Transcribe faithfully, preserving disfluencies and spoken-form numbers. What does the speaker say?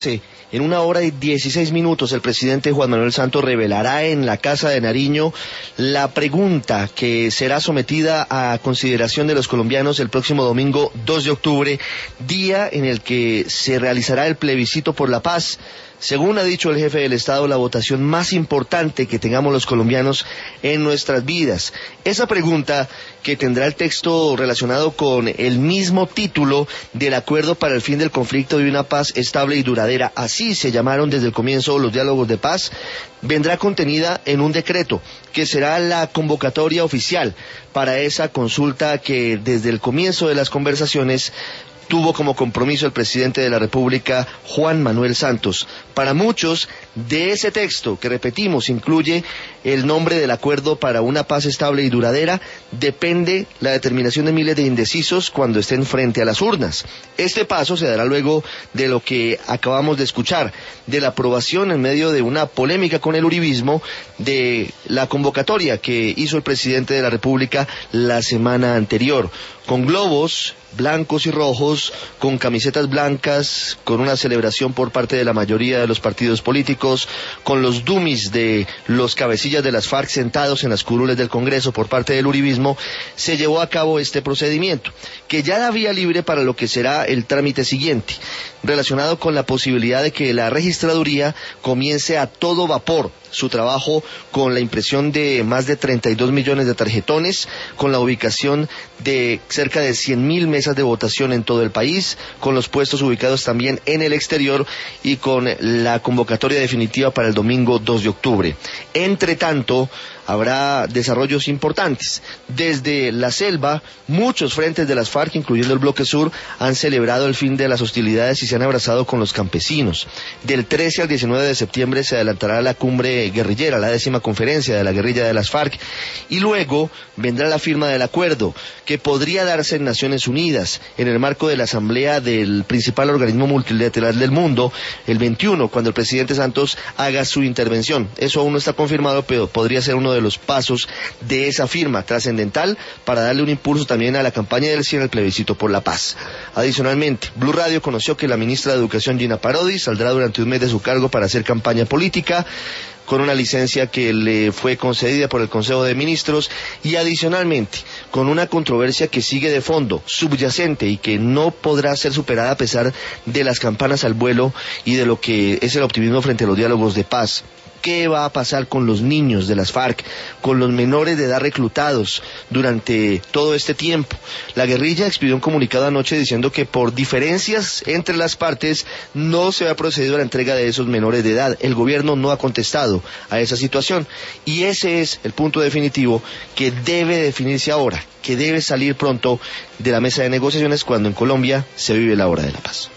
Sí, en una hora y dieciséis minutos el presidente Juan Manuel Santos revelará en la Casa de Nariño la pregunta que será sometida a consideración de los colombianos el próximo domingo dos de octubre, día en el que se realizará el plebiscito por la paz. Según ha dicho el jefe del Estado, la votación más importante que tengamos los colombianos en nuestras vidas. Esa pregunta, que tendrá el texto relacionado con el mismo título del Acuerdo para el Fin del Conflicto y una Paz Estable y Duradera, así se llamaron desde el comienzo los diálogos de paz, vendrá contenida en un decreto, que será la convocatoria oficial para esa consulta que desde el comienzo de las conversaciones tuvo como compromiso el presidente de la República, Juan Manuel Santos. Para muchos, de ese texto, que repetimos, incluye el nombre del Acuerdo para una Paz Estable y Duradera, depende la determinación de miles de indecisos cuando estén frente a las urnas. Este paso se dará luego de lo que acabamos de escuchar, de la aprobación en medio de una polémica con el uribismo, de la convocatoria que hizo el presidente de la República la semana anterior, con globos blancos y rojos, con camisetas blancas, con una celebración por parte de la mayoría de los partidos políticos, con los dummies de los cabecillas de las FARC sentados en las curules del Congreso por parte del uribismo, se llevó a cabo este procedimiento, que ya da vía libre para lo que será el trámite siguiente, relacionado con la posibilidad de que la registraduría comience a todo vapor su trabajo con la impresión de más de treinta y dos millones de tarjetones, con la ubicación de cerca de cien mil mesas de votación en todo el país, con los puestos ubicados también en el exterior y con la convocatoria definitiva para el domingo dos de octubre. Entre tanto, habrá desarrollos importantes. Desde la selva, muchos frentes de las FARC, incluyendo el Bloque Sur, han celebrado el fin de las hostilidades y se han abrazado con los campesinos. Del trece al diecinueve de septiembre se adelantará la cumbre guerrillera, la décima conferencia de la guerrilla de las FARC, y luego vendrá la firma del acuerdo, que podría darse en Naciones Unidas, en el marco de la asamblea del principal organismo multilateral del mundo, el veintiuno, cuando el presidente Santos haga su intervención. Eso aún no está confirmado, pero podría ser uno de los pasos de esa firma trascendental para darle un impulso también a la campaña del sí en el plebiscito por la paz. Adicionalmente, Blue Radio conoció que la ministra de Educación, Gina Parodi, saldrá durante un mes de su cargo para hacer campaña política, con una licencia que le fue concedida por el Consejo de Ministros, y adicionalmente con una controversia que sigue de fondo, subyacente, y que no podrá ser superada a pesar de las campanas al vuelo y de lo que es el optimismo frente a los diálogos de paz. ¿Qué va a pasar con los niños de las FARC, con los menores de edad reclutados durante todo este tiempo? La guerrilla expidió un comunicado anoche diciendo que por diferencias entre las partes no se ha procedido a la entrega de esos menores de edad. El gobierno no ha contestado a esa situación, y ese es el punto definitivo que debe definirse ahora, que debe salir pronto de la mesa de negociaciones cuando en Colombia se vive la hora de la paz.